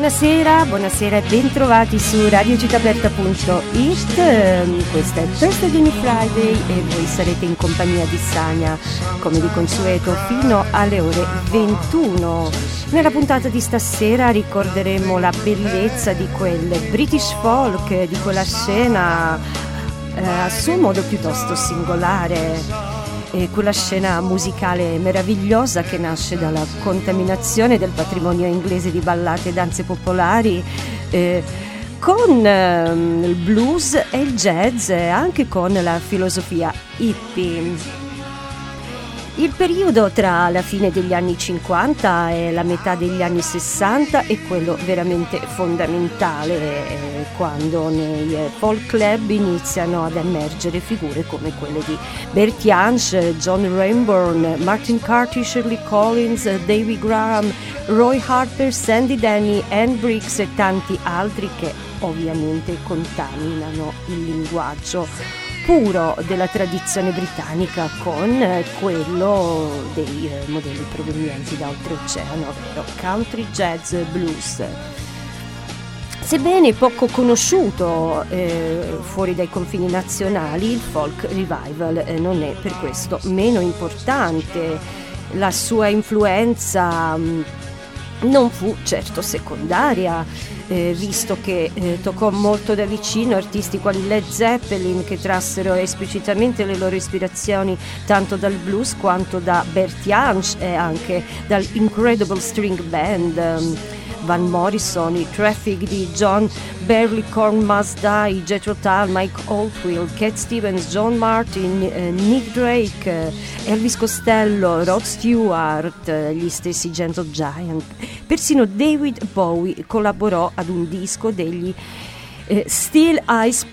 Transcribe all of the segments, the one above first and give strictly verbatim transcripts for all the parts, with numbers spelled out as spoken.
Buonasera, buonasera e bentrovati su radio città aperta punto it. Questa è Thursday Friday e voi sarete in compagnia di Sania, come di consueto, fino alle ore ventuno. Nella puntata di stasera ricorderemo la bellezza di quel British folk, di quella scena eh, a suo modo piuttosto singolare. E quella scena musicale meravigliosa che nasce dalla contaminazione del patrimonio inglese di ballate e danze popolari eh, con eh, il blues e il jazz, anche con la filosofia hippie. Il periodo tra la fine degli anni cinquanta e la metà degli anni sessanta è quello veramente fondamentale, eh, quando nei eh, folk club iniziano ad emergere figure come quelle di Bertie Hansch, John Renbourn, Martin Carty, Shirley Collins, Davy Graham, Roy Harper, Sandy Denny, Anne Briggs e tanti altri che ovviamente contaminano il linguaggio puro della tradizione britannica con quello dei eh, modelli provenienti da oltreoceano, ovvero country, jazz, blues. Sebbene poco conosciuto eh, fuori dai confini nazionali, il folk revival eh, non è per questo meno importante. La sua influenza mh, non fu certo secondaria, eh, visto che eh, toccò molto da vicino artisti quali Led Zeppelin, che trassero esplicitamente le loro ispirazioni tanto dal blues quanto da Bertie Hansch e anche dal Incredible String Band. um, Van Morrison, i Traffic di John Barleycorn Must Die, Jethro Tull, Mike Oldfield, Cat Stevens, John Martin, eh, Nick Drake, eh, Elvis Costello, Rod Stewart, eh, gli stessi Gentle Giant. Persino David Bowie collaborò ad un disco degli eh, Steel Eyes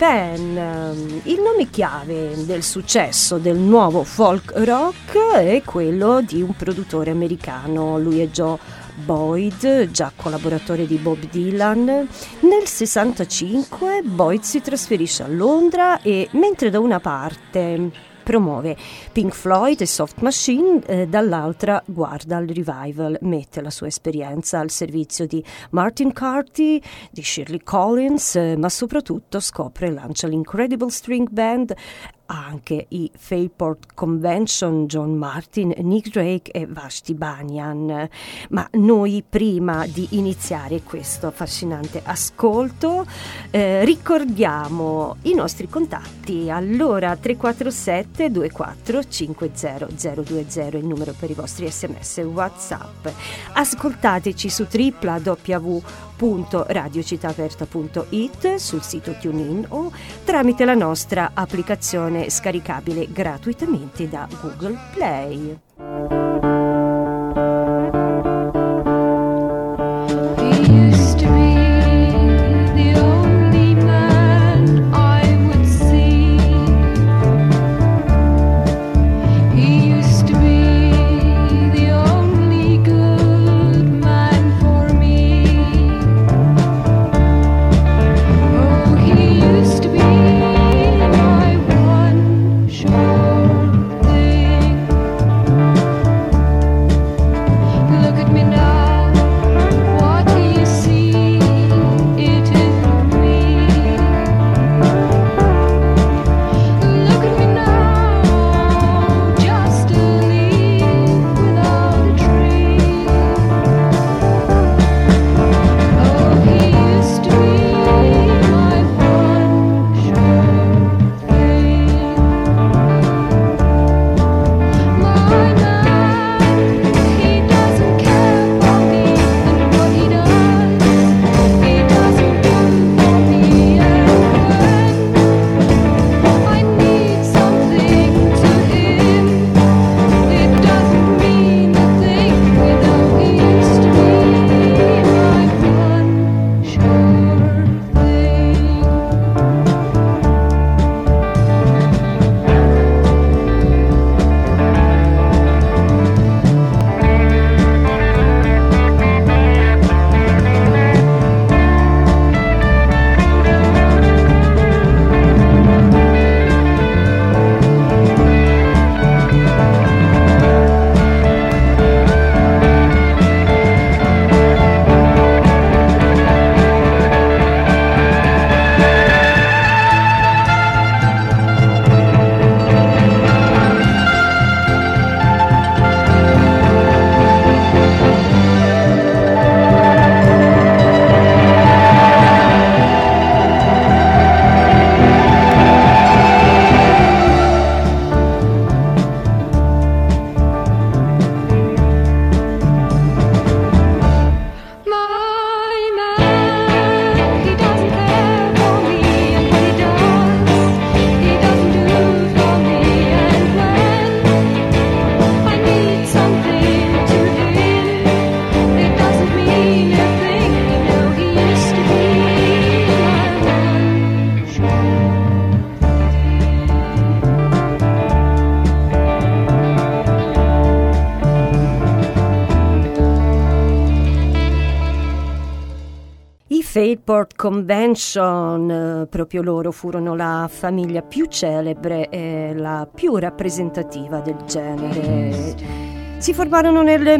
Pen. Il nome chiave del successo del nuovo folk rock è quello di un produttore americano. Lui è Joe Boyd, già collaboratore di Bob Dylan. Nel sessantacinque Boyd si trasferisce a Londra e, mentre da una parte promuove Pink Floyd e Soft Machine, eh, dall'altra guarda al revival, mette la sua esperienza al servizio di Martin Carty, di Shirley Collins, eh, ma soprattutto scopre e lancia l'Incredible String Band, anche i Fairport Convention, John Martin, Nick Drake e Vashti Bunyan. Ma noi, prima di iniziare questo affascinante ascolto, eh, ricordiamo i nostri contatti. Allora, tre quattro sette due quattro cinque zero zero due zero è il numero per i vostri sms e whatsapp. Ascoltateci su w w w punto radio città aperta punto it, sul sito TuneIn o tramite la nostra applicazione scaricabile gratuitamente da Google Play. Sure thing. Fairport Convention, proprio loro furono la famiglia più celebre e la più rappresentativa del genere. Si formarono nel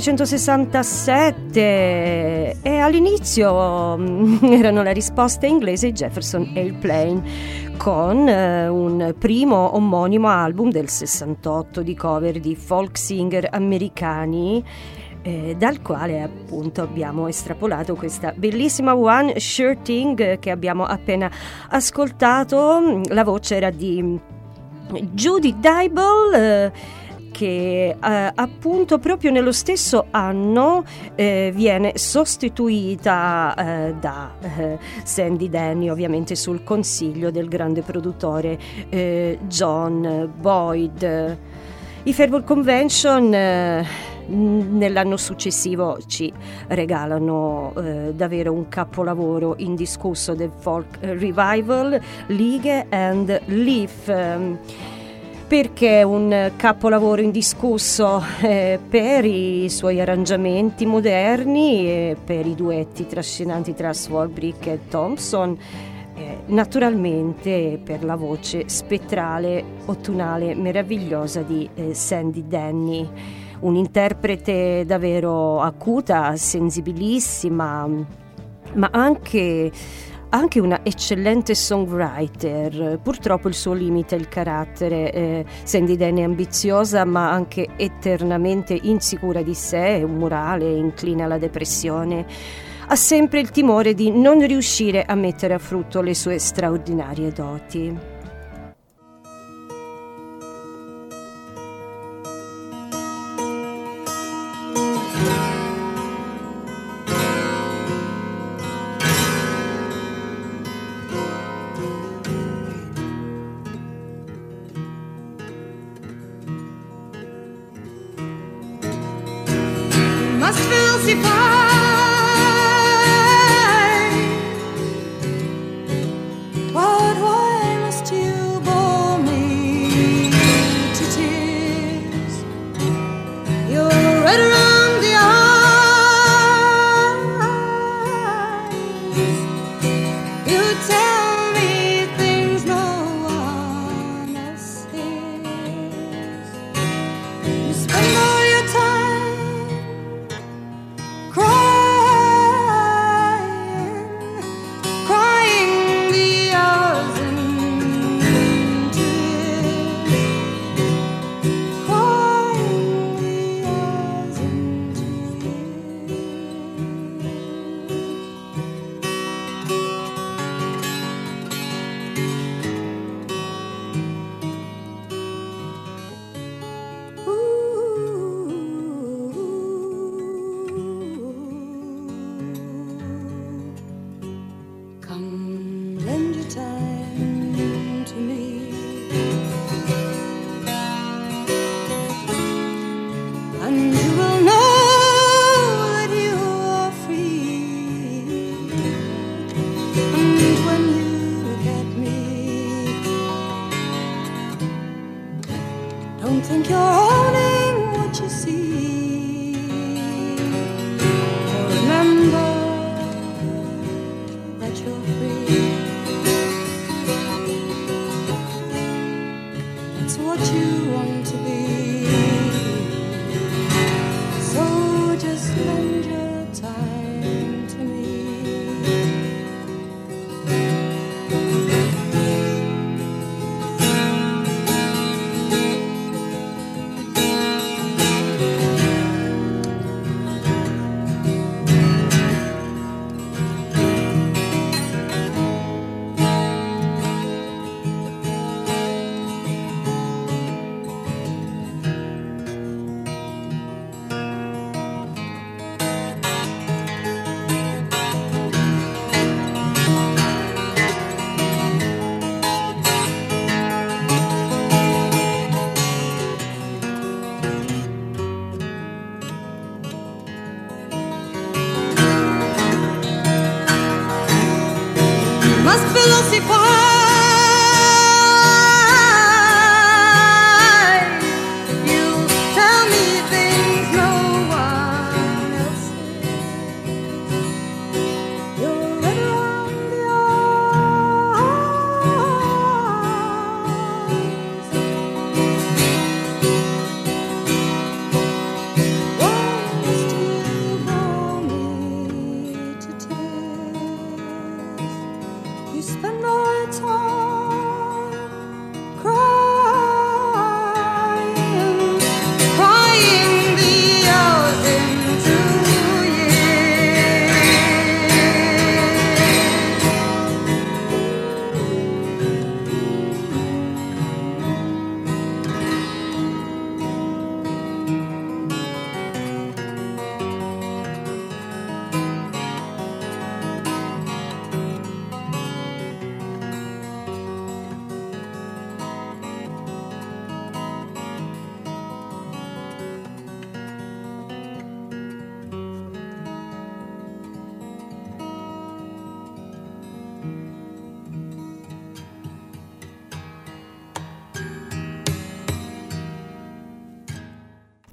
millenovecentosessantasette e all'inizio erano la risposta inglese ai Jefferson Airplane, con eh, un primo omonimo album del sessantotto di cover di folk singer americani, Eh, dal quale appunto abbiamo estrapolato questa bellissima One Sure Thing che abbiamo appena ascoltato. La voce era di Judy Dybel, eh, che eh, appunto proprio nello stesso anno eh, viene sostituita eh, da eh, Sandy Denny, ovviamente sul consiglio del grande produttore eh, John Boyd. I Fairport Convention eh, nell'anno successivo ci regalano eh, davvero un capolavoro indiscusso del folk revival, League and Leaf. Perché un capolavoro indiscusso? Eh, per i suoi arrangiamenti moderni e per i duetti trascinanti tra Swarbrick e Thompson, eh, naturalmente per la voce spettrale, ottunale, meravigliosa di eh, Sandy Denny, un'interprete davvero acuta, sensibilissima, ma anche anche una eccellente songwriter. Purtroppo il suo limite è il carattere. eh, Sandy Denny è ambiziosa ma anche eternamente insicura di sé, umorale, incline alla depressione. Ha sempre il timore di non riuscire a mettere a frutto le sue straordinarie doti. Must falsify what? Why must you bore me to tears? You're red around the eyes. You tell me things no one else hears. You spend all your time crying, crying the hours into years, crying the hours into come, lend your time to me, and you will know that you are free. And when you look at me, don't think you're owning what you see. For remember that you're free. It's what you want to be. So just lend your time to me. Must philosophize. You tell me things no one else says. You're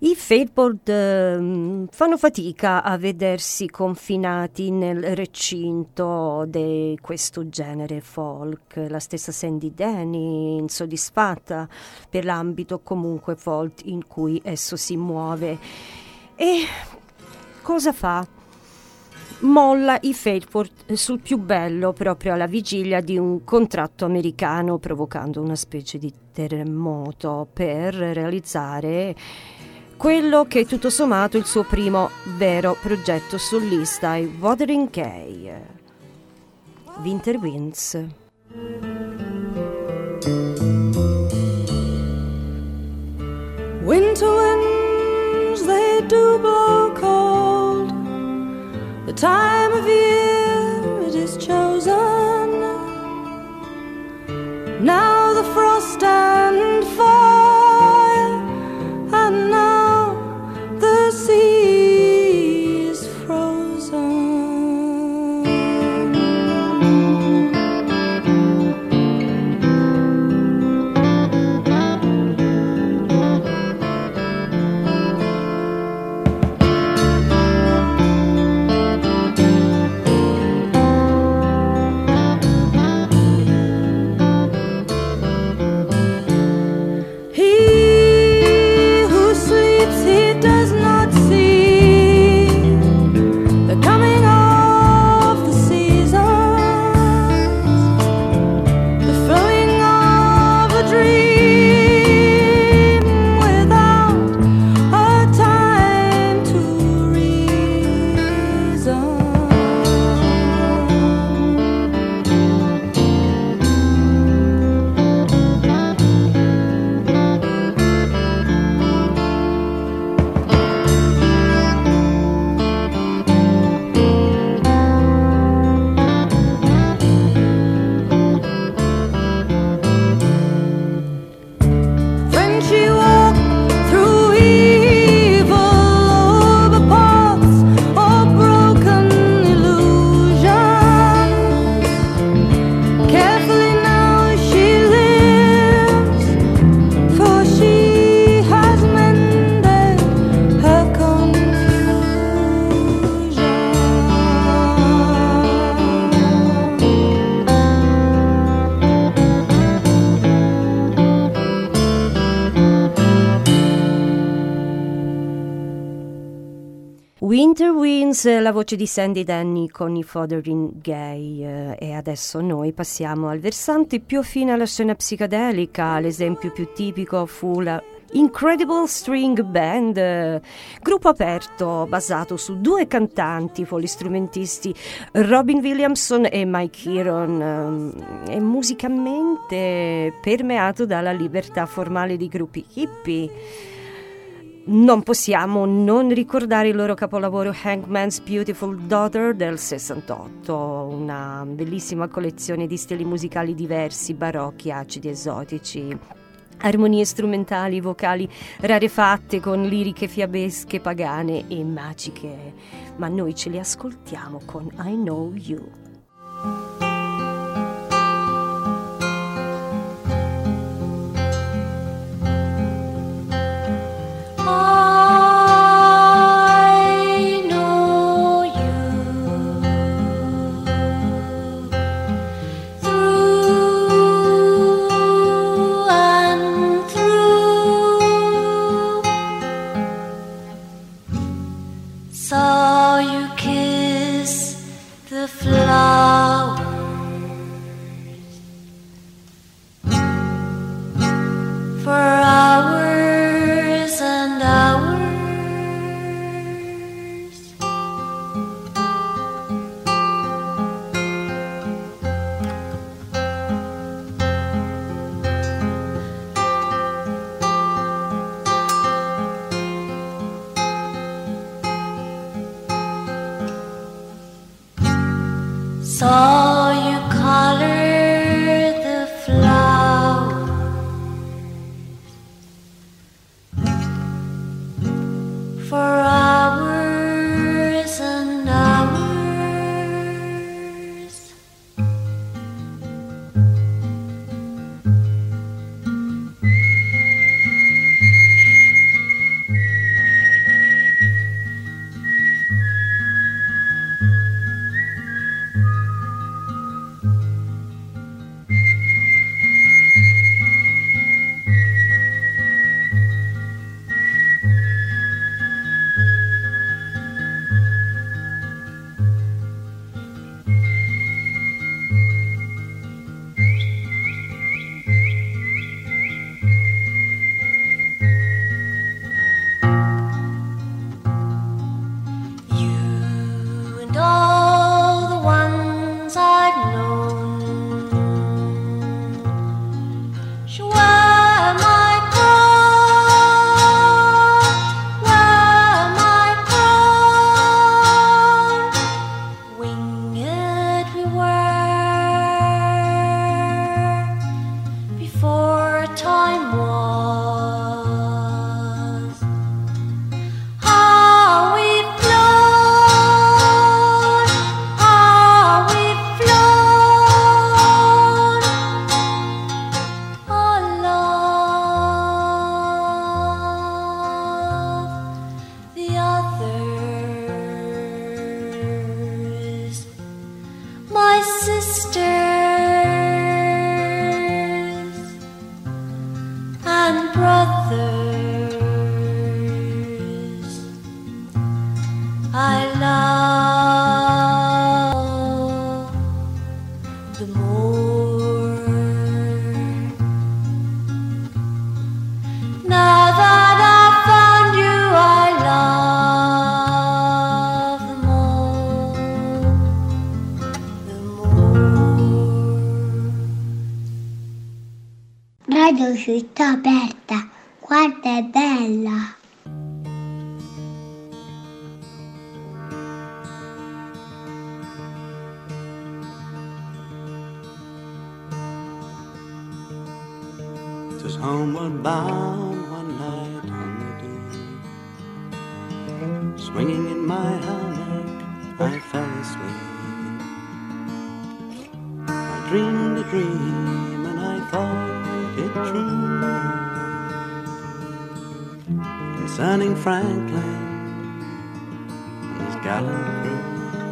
I Faithboard eh, fanno fatica a vedersi confinati nel recinto di questo genere folk. La stessa Sandy Denny, insoddisfatta per l'ambito comunque folk in cui esso si muove. E cosa fa? Molla i Faithboard sul più bello proprio alla vigilia di un contratto americano, provocando una specie di terremoto per realizzare quello che è tutto sommato il suo primo vero progetto solista, i Wuthering Kay, Winter Winds. Winter winds, they do blow cold. The time of year it is chosen. Now the frost and fire, and now the sea is frozen. Winter Winds, la voce di Sandy Denny con i Wuthering Kay, eh, e adesso noi passiamo al versante più affine alla scena psichedelica. L'esempio più tipico fu la Incredible String Band, eh, gruppo aperto basato su due cantanti polistrumentisti, Robin Williamson e Mike Heron, eh, e musicalmente permeato dalla libertà formale di gruppi hippie. Non possiamo non ricordare il loro capolavoro Hangman's Beautiful Daughter del sessantotto, una bellissima collezione di stili musicali diversi, barocchi, acidi, esotici, armonie strumentali, vocali rarefatte con liriche fiabesche, pagane e magiche. Ma noi ce li ascoltiamo con I Know You. Saw you kiss the flowers for hours and hours. Saw you color the flowers for hours and hours. vedo città aperta, guarda è bella. Just homeward bound one night on the dew, swinging in my hammock, I fell asleep. I dreamed a dream and I thought it true, concerning Franklin and his gallant crew.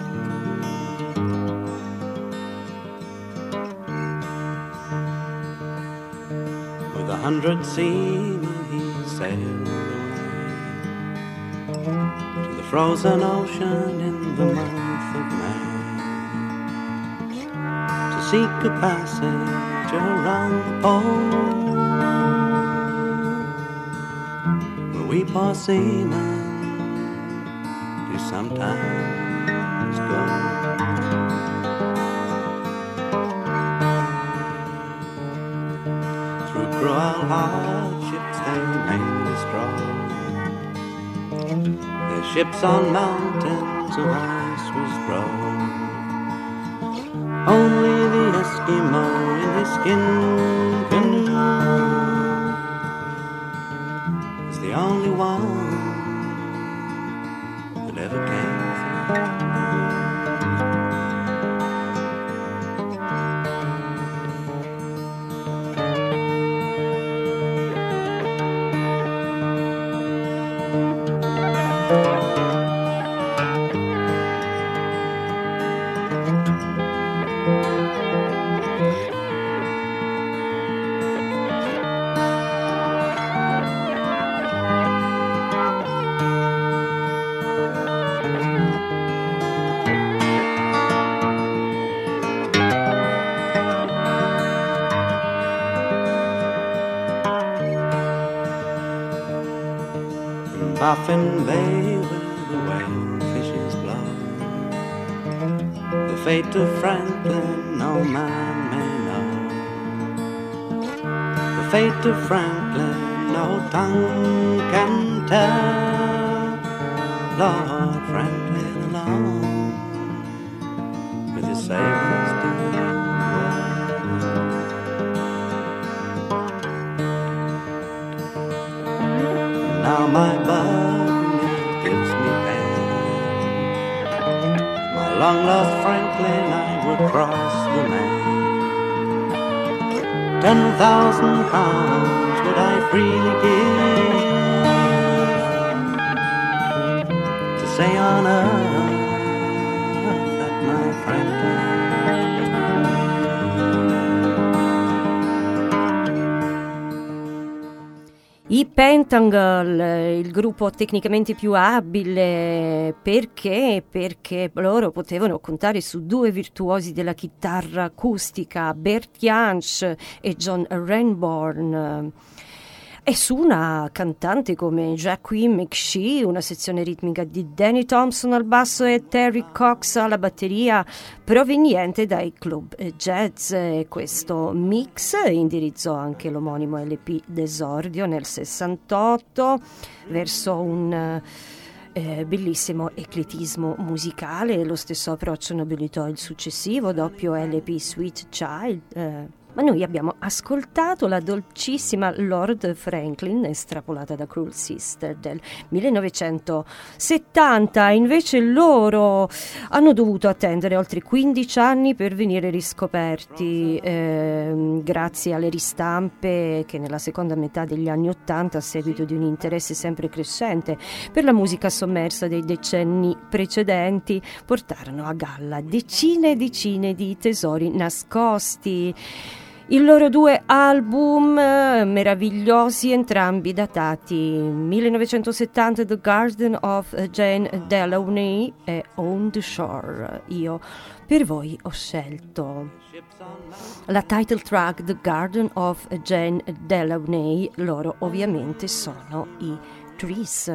With a hundred seamen he sailed away to the frozen ocean in the month of May, to seek a passage around the pole, where we poor seamen do sometimes go. Cruel hardships they mainly strong, their ships on mountains of ice was grown. Only the Eskimo in his skin canoe is the only one that ever came through. Baffin Bay where the whale fishes blow, the fate of Franklin no man may know. The fate of Franklin no tongue can tell. Lord Franklin alone with his sailors do well. Now my burden it gives me pain, my long lost Franklin I would cross the main. Ten thousand pounds would I freely give to say on earth that my Franklin. I Pentangle, il gruppo tecnicamente più abile, perché? Perché loro potevano contare su due virtuosi della chitarra acustica, Bert Jansch e John Renbourn, e su una cantante come Jacqueline McShee, una sezione ritmica di Danny Thompson al basso e Terry Cox alla batteria, proveniente dai club jazz. E questo mix indirizzò anche l'omonimo L P d'esordio nel sessantotto verso un eh, bellissimo ecletismo musicale. Lo stesso approccio nobilitò il successivo doppio L P Sweet Child, eh, ma noi abbiamo ascoltato la dolcissima Lord Franklin estrapolata da Cruel Sister del millenovecentosettanta. Invece loro hanno dovuto attendere oltre quindici anni per venire riscoperti, eh, grazie alle ristampe che nella seconda metà degli anni ottanta, a seguito di un interesse sempre crescente per la musica sommersa dei decenni precedenti, portarono a galla decine e decine di tesori nascosti. I loro due album eh, meravigliosi, entrambi datati millenovecentosettanta, The Garden of Jane Delaunay e On the Shore. Io per voi ho scelto la title track The Garden of Jane Delaunay. Loro ovviamente sono i Trees.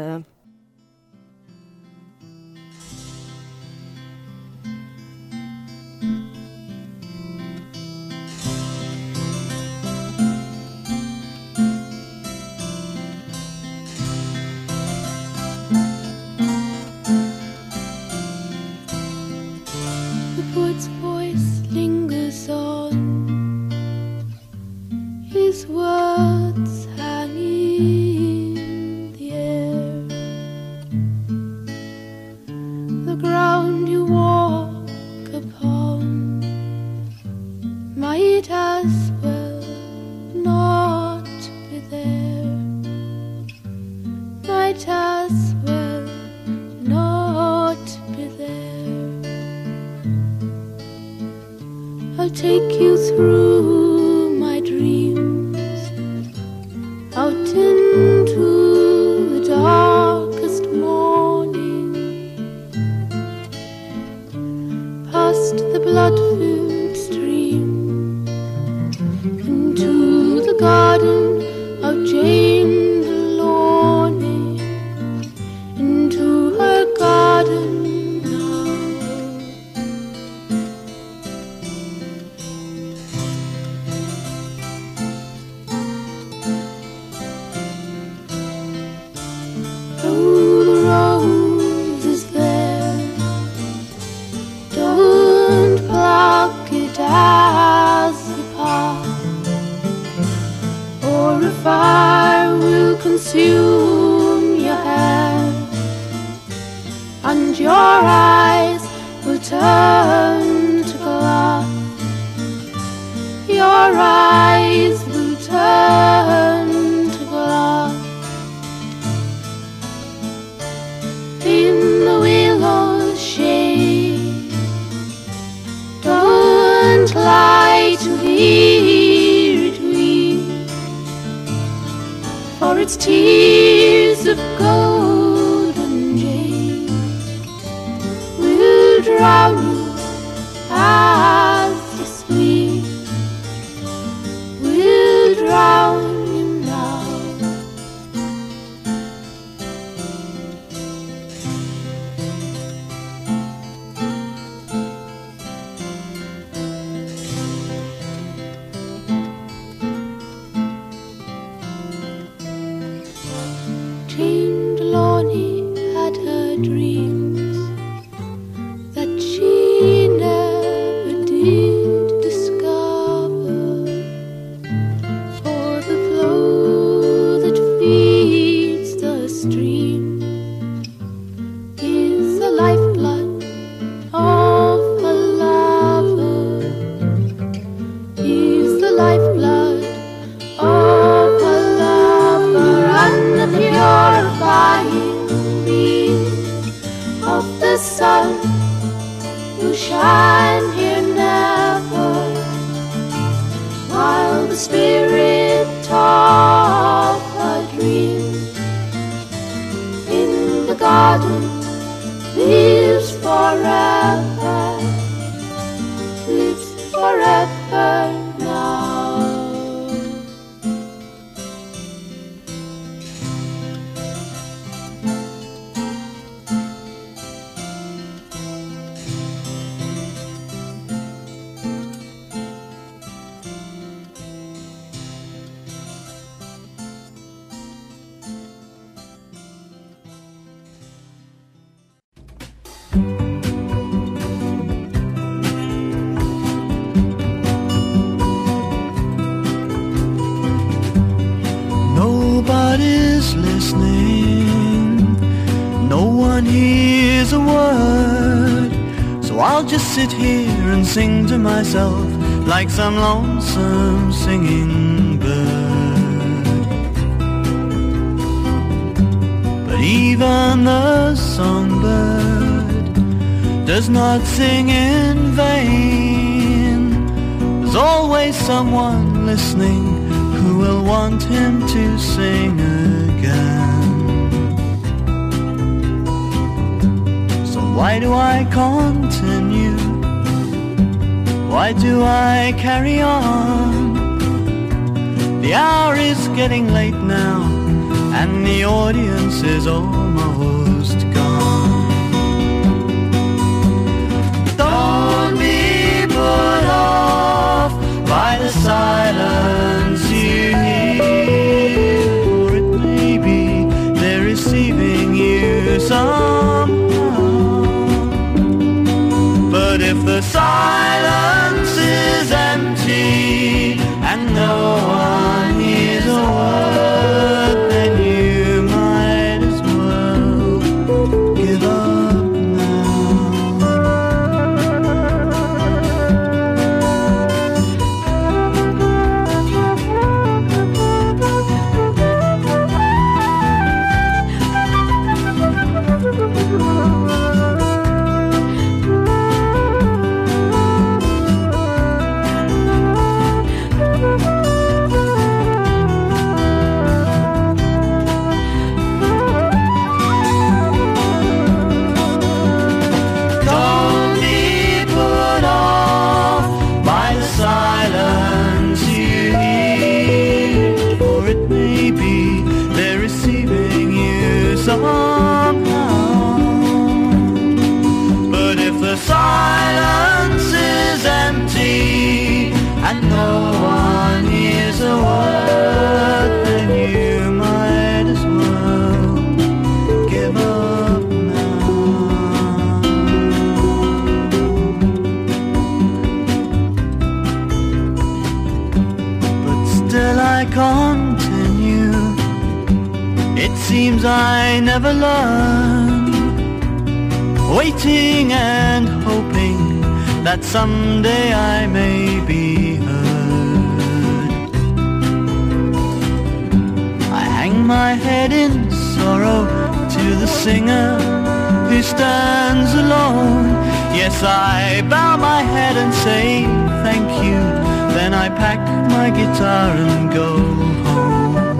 might as well not be there. I'll take you through my dreams, out into the darkest morning, past the blood-filled stream, into the garden of Jane Delaunay, into her garden now. Oh, the rose is there, don't pluck it as you pass, or a fire will consume your hair, and your eyes will turn to glass. Your eyes will turn to glass. In the willow's shade, don't lie to hear it weep, for its tears of golden jade will drown you as you sleep, will drown you now. Jane Delaunay had her dreams that she never did discover, for the flow that feeds the stream is the lifeblood of a lover, is the lifeblood of a lover, and the purifying beams of the sun will shine here never, while the spirit of a dream in the garden lives forever, lives forever now. Nobody's listening, no one hears a word, so I'll just sit here and sing to myself like some lonesome singing bird. But even the songbird does not sing in vain. There's always someone listening who will want him to sing again. So why do I continue? Why do I carry on? The hour is getting late now, and the audience is almost gone. Don't be put off by the silence you hear, or it may be they're receiving you somehow. But if the silence is empty and no one hears a word, then you might as well somehow. But if the silence is empty and no one hears a word, then you might as well give up now. But still I continue. It seems I never learn, waiting and hoping that someday I may be heard. I hang my head in sorrow to the singer who stands alone. Yes, I bow my head and say thank you. Then I pack my guitar and go home.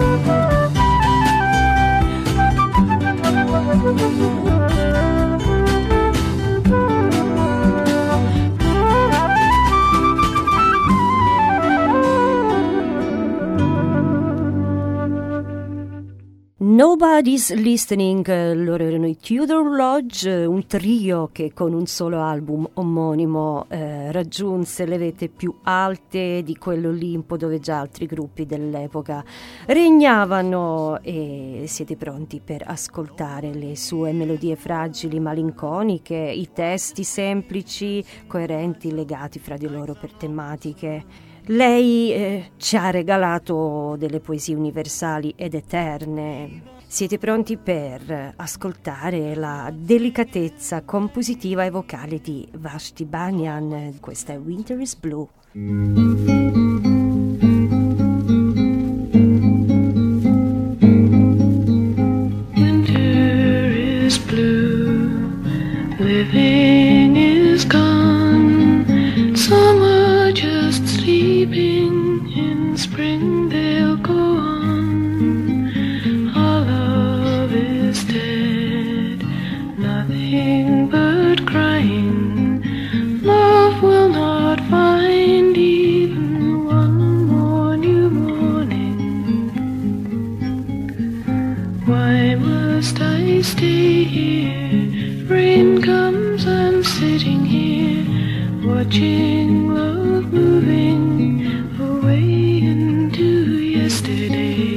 Nobody's Listening, loro erano i Tudor Lodge, un trio che con un solo album omonimo eh, raggiunse le vette più alte di quell'Olimpo dove già altri gruppi dell'epoca regnavano. E siete pronti per ascoltare le sue melodie fragili, malinconiche, i testi semplici, coerenti, legati fra di loro per tematiche. Lei eh, ci ha regalato delle poesie universali ed eterne. Siete pronti per ascoltare la delicatezza compositiva e vocale di Vashti Bunyan? Questa è Winter is Blue. Winter is blue, living is gone, summer just sleeping, in spring they'll go on. Our love is dead, nothing but crying. Love will not find even one more new morning. Why must I stay here? Rain comes, I'm sitting here, watching love moving away into yesterday.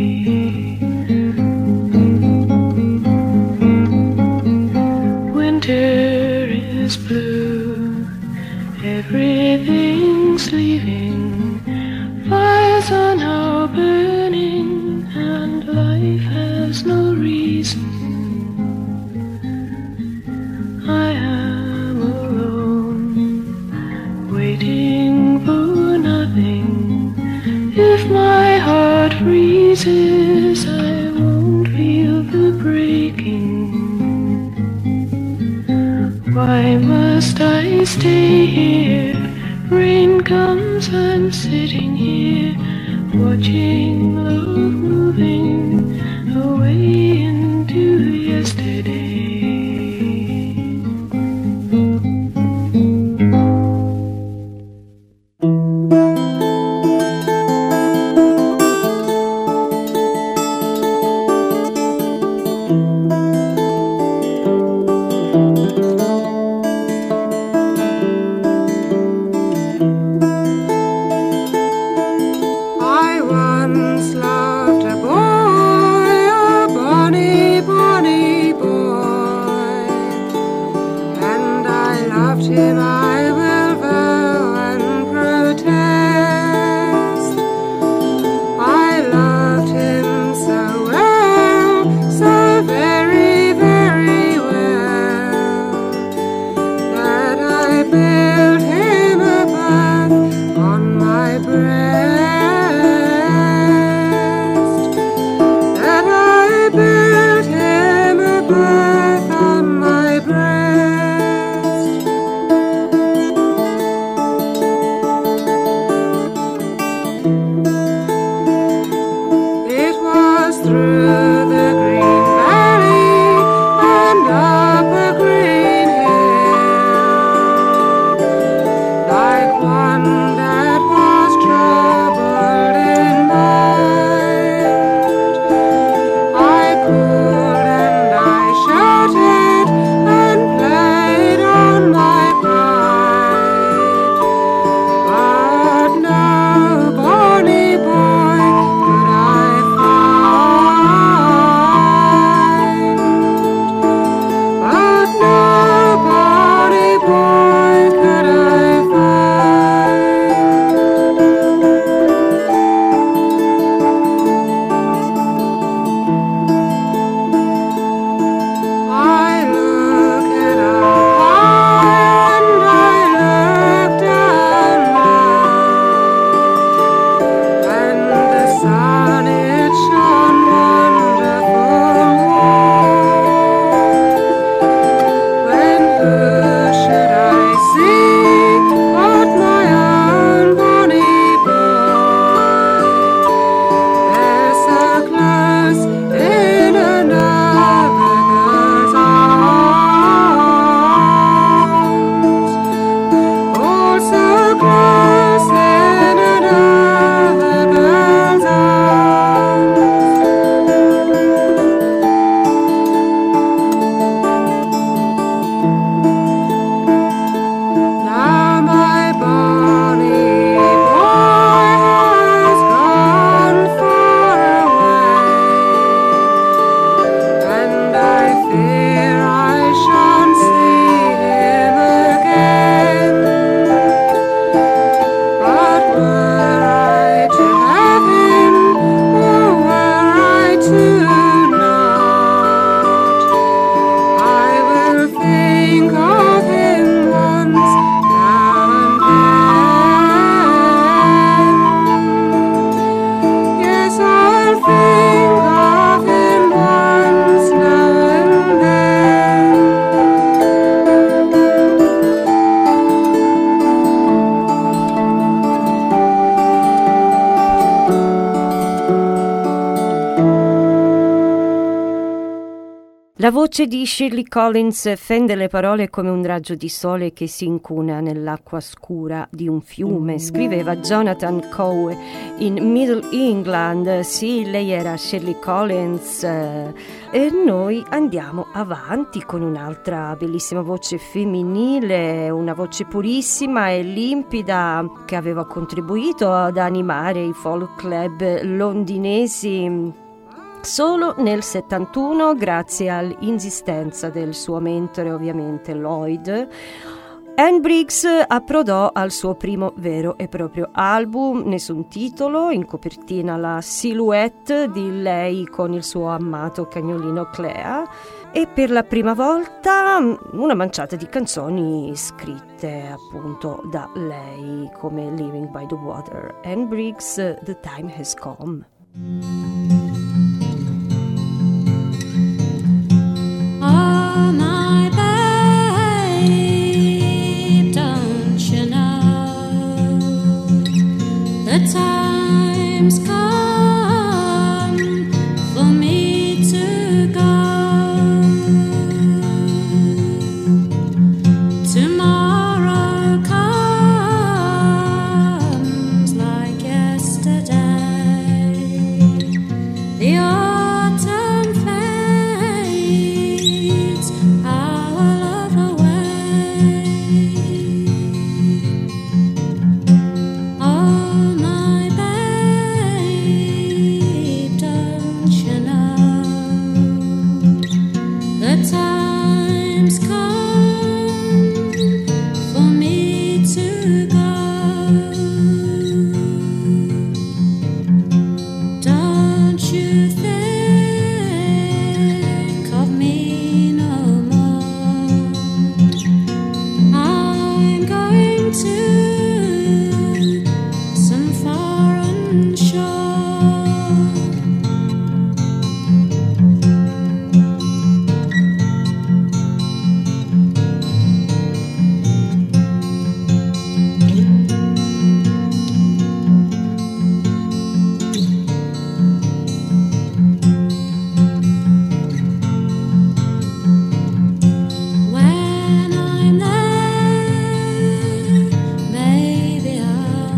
Winter is blue, everything's leaving, fires are now burning, and life has no reason. I am alone, waiting for nothing. If my heart freezes, I won't feel the breaking. Why must I stay here? Rain comes, I'm sitting here, watching love moving away into yesterday. I once loved a boy, a bonny La voce di Shirley Collins fende le parole come un raggio di sole che si incuna nell'acqua scura di un fiume, scriveva Jonathan Coe in Middle England. Sì, lei era Shirley Collins, eh, e noi andiamo avanti con un'altra bellissima voce femminile, una voce purissima e limpida che aveva contribuito ad animare i folk club londinesi. Solo nel settantuno, grazie all'insistenza del suo mentore, ovviamente Lloyd, Anne Briggs approdò al suo primo vero e proprio album, nessun titolo, in copertina la silhouette di lei con il suo amato cagnolino Clea e per la prima volta una manciata di canzoni scritte appunto da lei come Living by the Water. Anne Briggs, The Time Has Come. Oh, my babe, don't you know the time's come for me to go? Tomorrow comes like yesterday. The autumn fades, our love away. Oh, my babe, don't you know the time's come for me to go? Don't you think of me no more. I'm going to some foreign shore. When I'm there, maybe I'll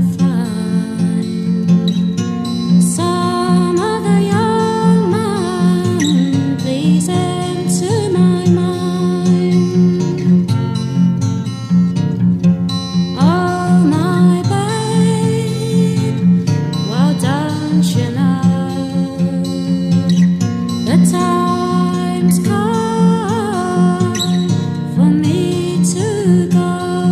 find some other young man please enter my mind. Oh, my babe, well, don't you know the time's come for me to go?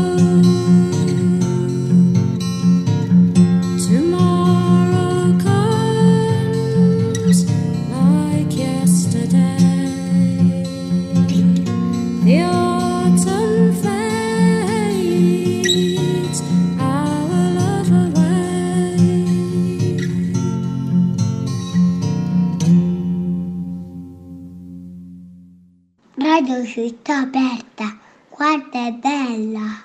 Tomorrow comes like yesterday. The autumn fades, our love away. Radio Città Aperta, guarda è bella.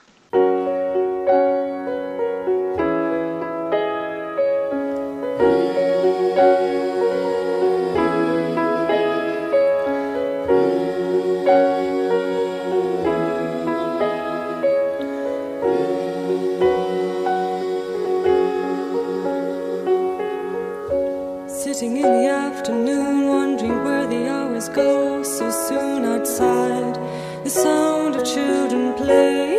Sitting in the afternoon, wondering where the hours go so soon outside. The sound of children playing.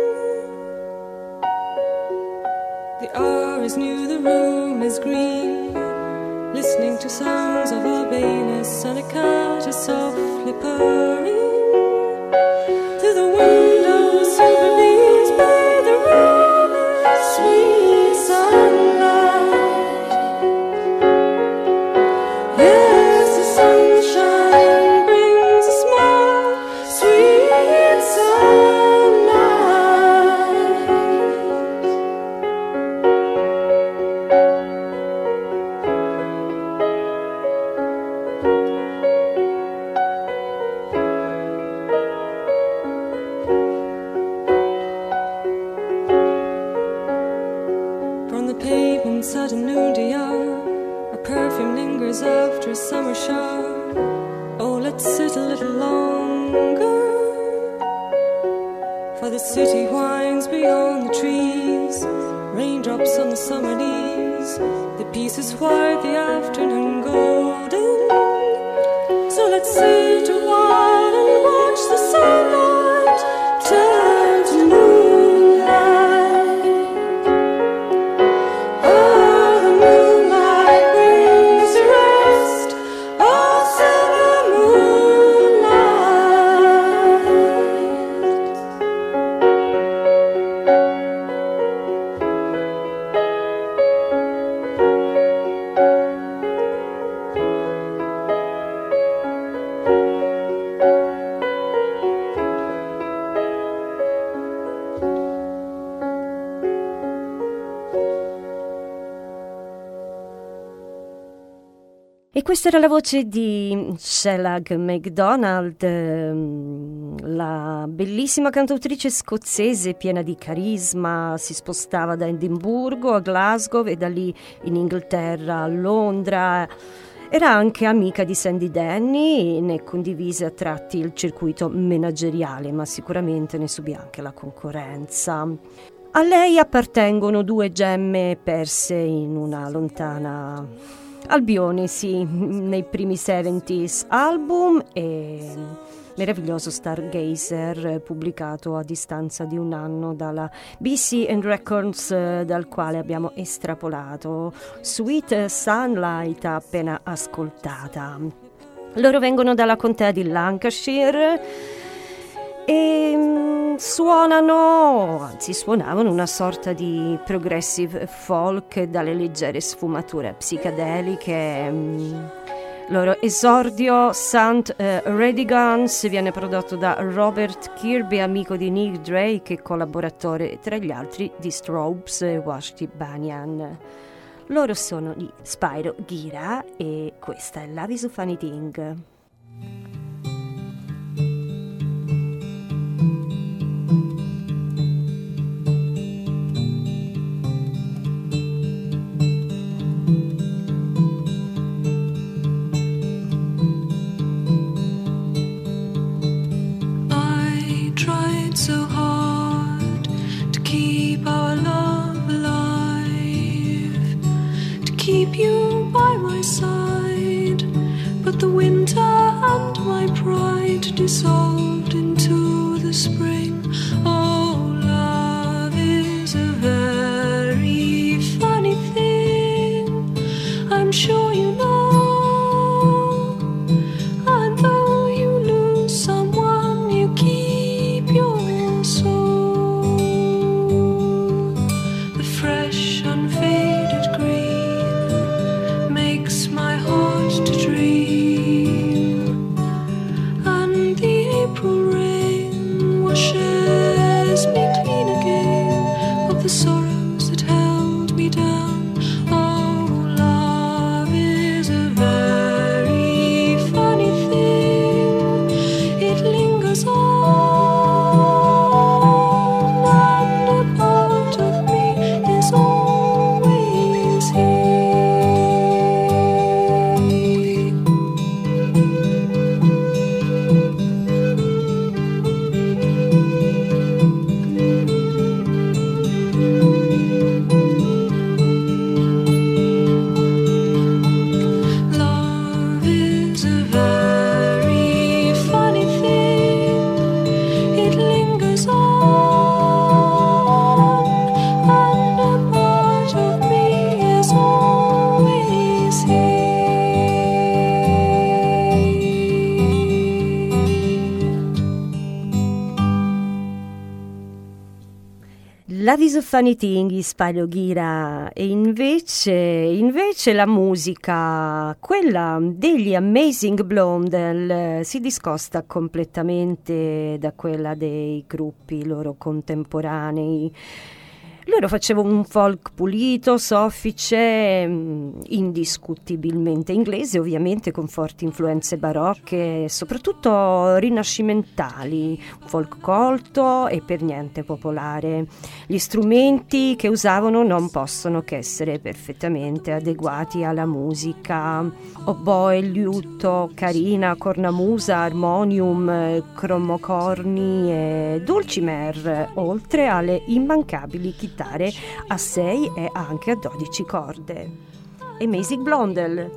The hour is new, the room is green. Listening to sounds of Arbanus and a cat is softly purring. Through the window, silver beams by the room is sweet sunlight. Yes, the sunshine brings a smile, sweet sunlight. city winds beyond the trees, raindrops on the summer leaves, the pieces white, the afternoon golden. So let's sit a while and watch the sunlight turn to moonlight. Oh, the moonlight brings a rest, oh, silver moonlight. E questa era la voce di Shelag MacDonald, ehm, la bellissima cantautrice scozzese piena di carisma. Si spostava da Edimburgo a Glasgow e da lì in Inghilterra a Londra. Era anche amica di Sandy Denny, ne condivise a tratti il circuito manageriale, ma sicuramente ne subì anche la concorrenza. A lei appartengono due gemme perse in una lontana Albione, sì, nei primi seventies album e meraviglioso Stargazer pubblicato a distanza di un anno dalla B C and Records, dal quale abbiamo estrapolato Sweet Sunlight appena ascoltata. Loro vengono dalla contea di Lancashire e suonano, anzi suonavano una sorta di progressive folk dalle leggere sfumature psichedeliche. Loro esordio Sant eh, Redigans viene prodotto da Robert Kirby, amico di Nick Drake e collaboratore tra gli altri di Strobes e Vashti Banyan. Loro sono di Spyro Gyra e questa è Love is a Funny Thing. So hard to keep our love alive, to keep you by my side, but the winter and my pride dissolved into the spring. Oh, love is a very funny thing, I'm sure you know. And though you lose someone, you keep your soul, the fresh unfaded green makes my heart to dream, and the April rain washes me clean again of the sorrows that held me down. Oh, love is a very funny thing, it lingers on. Love is a Funny Thing, Spyro Gyra. E invece, invece la musica, quella degli Amazing Blonde, si discosta completamente da quella dei gruppi loro contemporanei. Loro facevano un folk pulito, soffice, indiscutibilmente inglese, ovviamente con forti influenze barocche, soprattutto rinascimentali, un folk colto e per niente popolare. Gli strumenti che usavano non possono che essere perfettamente adeguati alla musica: oboe, liuto, carina, cornamusa, armonium, cromocorni e dulcimer, oltre alle immancabili chitarre a sei e anche a dodici corde. Amazing Blondel.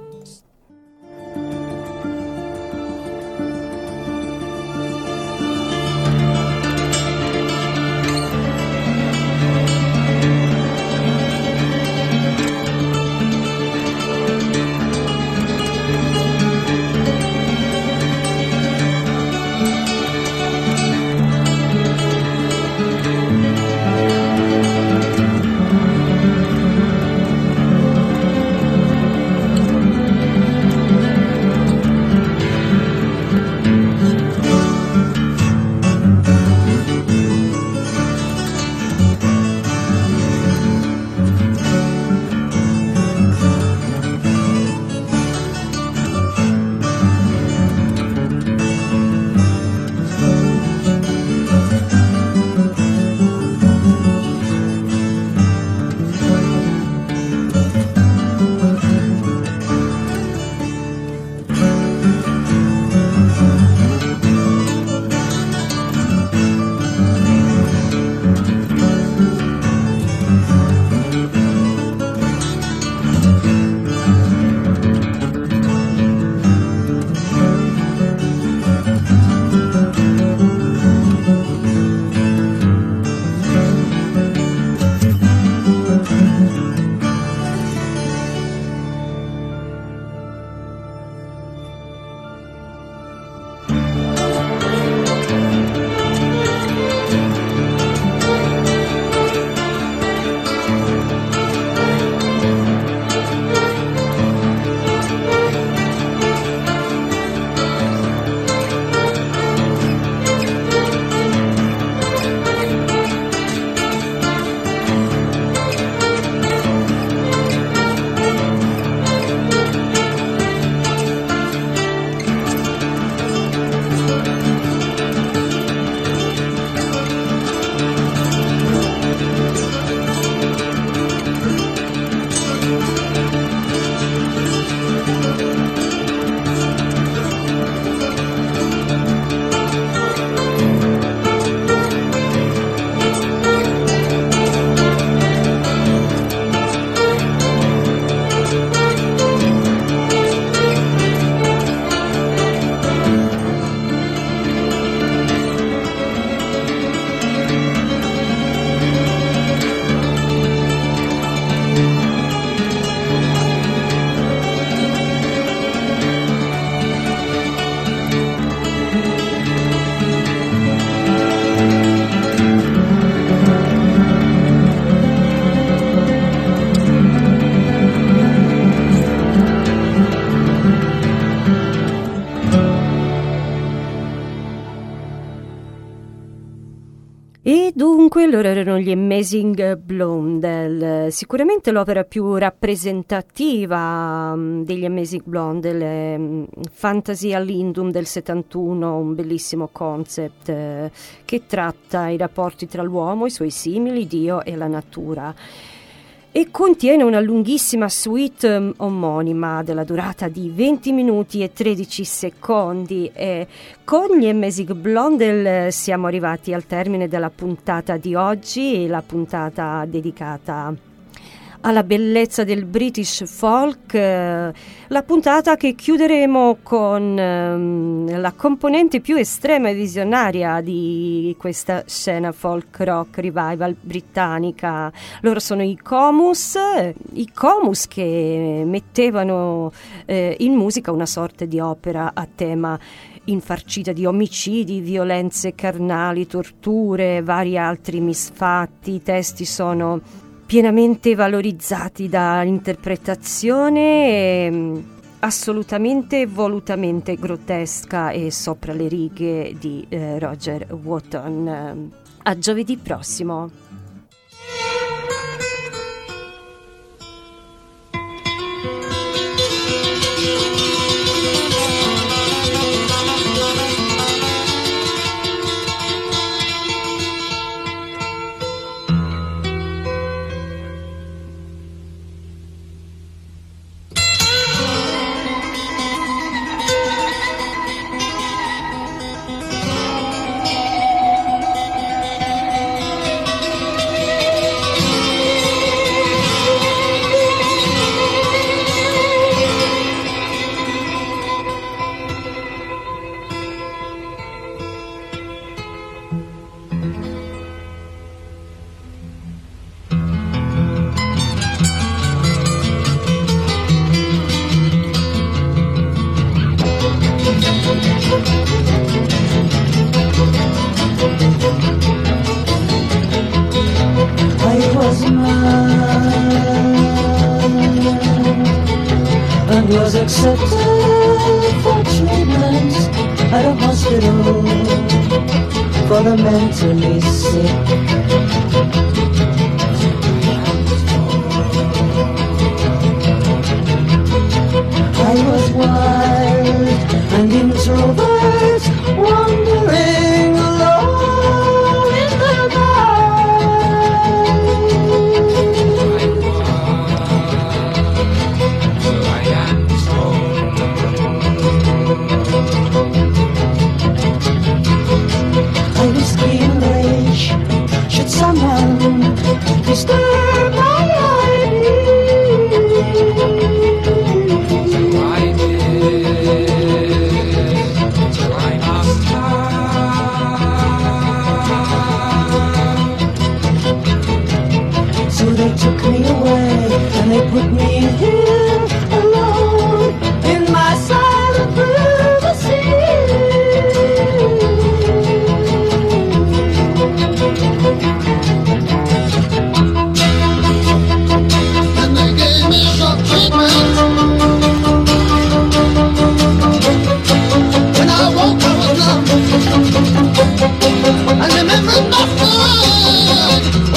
E dunque loro erano gli Amazing Blondel, sicuramente l'opera più rappresentativa um, degli Amazing Blondel è um, Fantasia Lindum del settantuno, un bellissimo concept eh, che tratta i rapporti tra l'uomo, i suoi simili, Dio e la natura. E contiene una lunghissima suite um, omonima della durata di venti minuti e tredici secondi e con gli Amazing Blondel eh, siamo arrivati al termine della puntata di oggi, la puntata dedicata alla bellezza del British folk, eh, la puntata che chiuderemo con ehm, la componente più estrema e visionaria di questa scena folk rock revival britannica. Loro sono i Comus, eh, i Comus che mettevano eh, in musica una sorta di opera a tema infarcita di omicidi, violenze carnali, torture, vari altri misfatti. I testi sono pienamente valorizzati dall'interpretazione e assolutamente volutamente grottesca e sopra le righe di eh, Roger Watton. A giovedì prossimo. accepted for treatment at a hospital for the mentally sick. I was wild and introvert, wandering alone in the night. I was in rage. Should someone disturb my idea? So they took me away and they put me here alone in my silent privacy. And they gave me some treatment. When I woke I was numb. I remember nothing. Oh,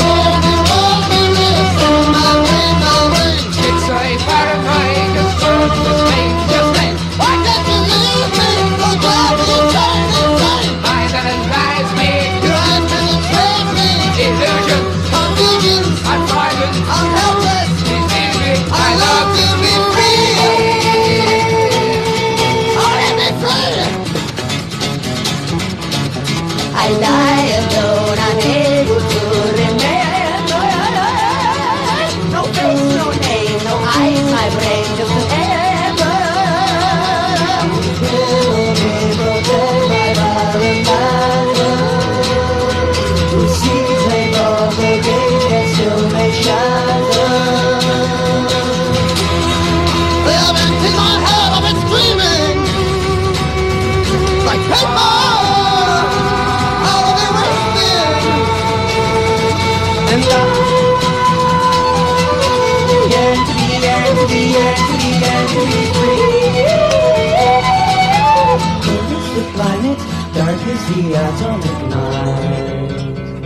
I lie alone, unable to remember. No face, no name, no eyes, my brain just forever. Who sees they propagate and still may shatter. They have emptied my head of its dreaming like paper. And I yearn to be, yearn to be, yearn to be, yearn to be free. Cold is the climate, dark is the atomic night.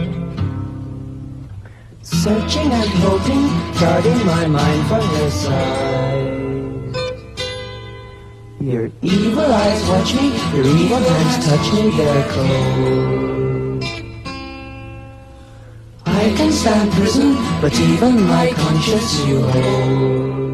Searching and hoping, guarding my mind from your side. Your evil eyes watch me, your evil hands touch me, they're cold. I can stand prison, but even my conscience you hold.